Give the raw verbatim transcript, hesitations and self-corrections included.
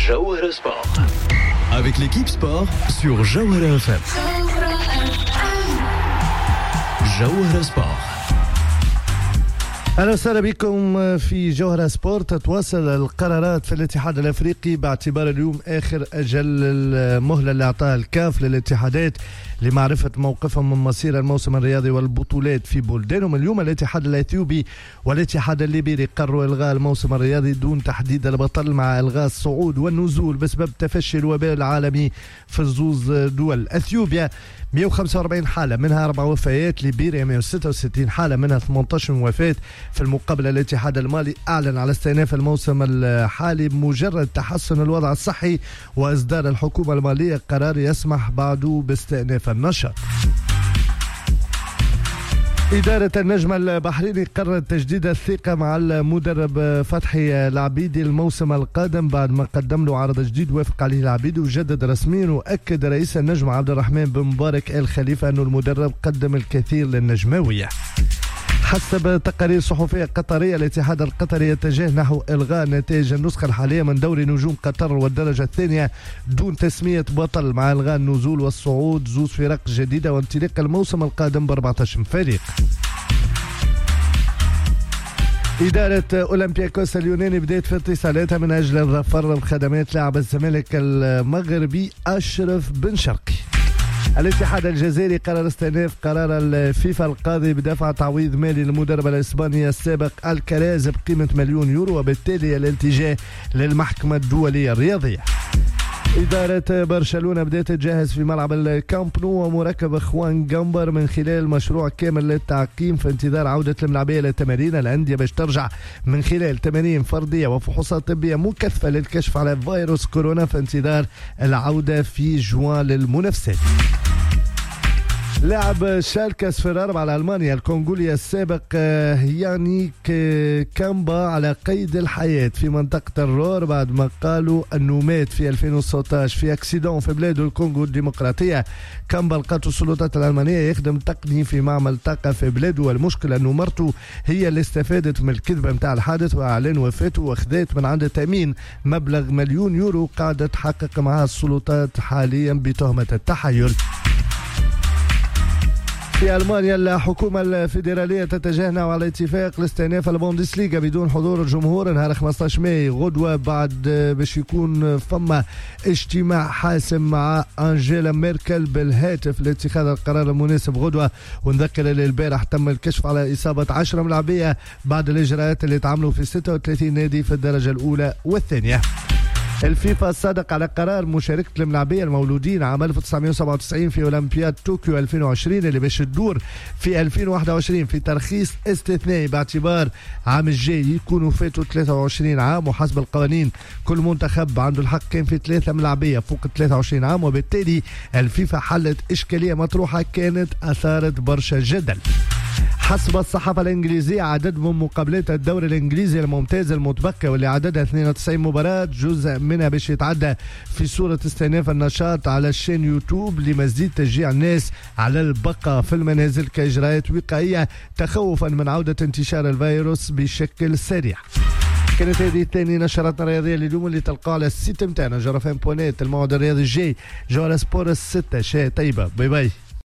Jawahara Sport. Avec l'équipe sport sur Jawahara F M. Jawahara Sport. أهلا وسهلا بكم في جوهرة سبورت. تواصل القرارات في الاتحاد الأفريقي باعتبار اليوم آخر أجل المهلة اللي أعطاها الكاف للاتحادات لمعرفة موقفهم من مصير الموسم الرياضي والبطولات في بلدانهم. اليوم الاتحاد الأثيوبي والاتحاد الليبيري قرروا إلغاء الموسم الرياضي دون تحديد البطل، مع إلغاء الصعود والنزول بسبب تفشي الوباء العالمي في الزوز دول. أثيوبيا مئة وخمسة وأربعين حالة منها أربع وفيات، ليبيريا مئة وستة وستين حالة منها ثمانية عشر وفاة. في المقابل الاتحاد المالي أعلن على استئناف الموسم الحالي بمجرد تحسن الوضع الصحي وإصدار الحكومة المالية قرار يسمح بعده باستئناف النشاط. إدارة النجم البحريني قررت تجديد الثقة مع المدرب فتحي العبيدي الموسم القادم بعد ما قدم له عرض جديد وافق عليه العبيدي وجدد رسميا. وأكد رئيس النجم عبد الرحمن بن مبارك آل خليفة أنه المدرب قدم الكثير للنجماوية. حسب تقارير صحفية قطرية، الاتحاد القطري يتجه نحو إلغاء نتائج النسخة الحالية من دوري نجوم قطر والدرجة الثانية دون تسمية بطل، مع إلغاء النزول والصعود زوز فرق جديدة وانطلاق الموسم القادم ب أربعة عشر فريق. إدارة أولمبياكوس اليوناني بدأت في اتصالاتها من أجل الظفر بخدمات لاعب الزمالك المغربي أشرف بن شرقي. الاتحاد الجزائري قرر استئناف قرار الفيفا القاضي بدفع تعويض مالي للمدرب الإسباني السابق الكراز بقيمة مليون يورو، وبالتالي الالتجاء للمحكمة الدولية الرياضية. إدارة برشلونة بدأت تجهز في ملعب الكامب نو ومركب إخوان جامبر من خلال مشروع كامل للتعقيم في انتظار عودة الملاعبية لتمارين الأندية باش ترجع من خلال تمارين فردية وفحوصات طبية مكثفة للكشف على فيروس كورونا في انتظار العودة في جوان للمنافسات. لاعب شالكة صفر أربعة على ألمانيا الكونغولي السابق يانيك كامبا على قيد الحياة في منطقة الرور بعد ما قالوا أنه مات في ألفين وتسعة عشر في أكسيدون في بلاده الكونغو الديمقراطية. كامبا لقته السلطات الألمانية يخدم تقني في معمل طاقة في بلاده، والمشكلة أنه مرته هي اللي استفادت من الكذبة متاع الحادث وأعلن وفاته، وأخذت من عند تأمين مبلغ مليون يورو قاعدة تحقق معها السلطات حاليا بتهمة التحايل. في ألمانيا الحكومة الفيدرالية تتجه على اتفاق لاستئناف البوندسليغا بدون حضور الجمهور نهار خمسة عشر ماي غدوة، بعد باش يكون فما اجتماع حاسم مع أنجيلا ميركل بالهاتف لاتخاذ القرار المناسب غدوة. ونذكر البارح تم الكشف على إصابة عشرة ملاعبية بعد الإجراءات اللي تعملوا في ستة وثلاثين نادي في الدرجة الأولى والثانية. الفيفا صادق على قرار مشاركة الملاعبية المولودين عام ألف وتسعمئة وسبعة وتسعين في أولمبياد طوكيو ألفين وعشرين اللي باش تدور في ألفين وواحد وعشرين في ترخيص استثنائي باعتبار عام الجاي يكونوا فاتوا ثلاثة وعشرين عام، وحسب القوانين كل منتخب عنده الحق كان في ثلاثة ملاعبية فوق ثلاثة وعشرين عام، وبالتالي الفيفا حلت إشكالية مطروحة كانت أثارت برشا جدل. حسب الصحافة الإنجليزية عدد من مقابلات الدوري الإنجليزي الممتاز المتبقى واللي عددها اثنين وتسعين مباراة جزء منها باش يتعدى في صورة استئناف النشاط على الشين يوتيوب لمزيد تشجيع الناس على البقاء في المنازل كإجراءات وقائية تخوفا من عودة انتشار الفيروس بشكل سريع. كانت هذه الثانية نشراتنا الرياضية لليوم اللي تلقاها على السيت متاعنا جوهرة إف إم بوينت. الموعد الرياضي الجاي جوهرة سبورت الستة. شاي طيبة، باي باي.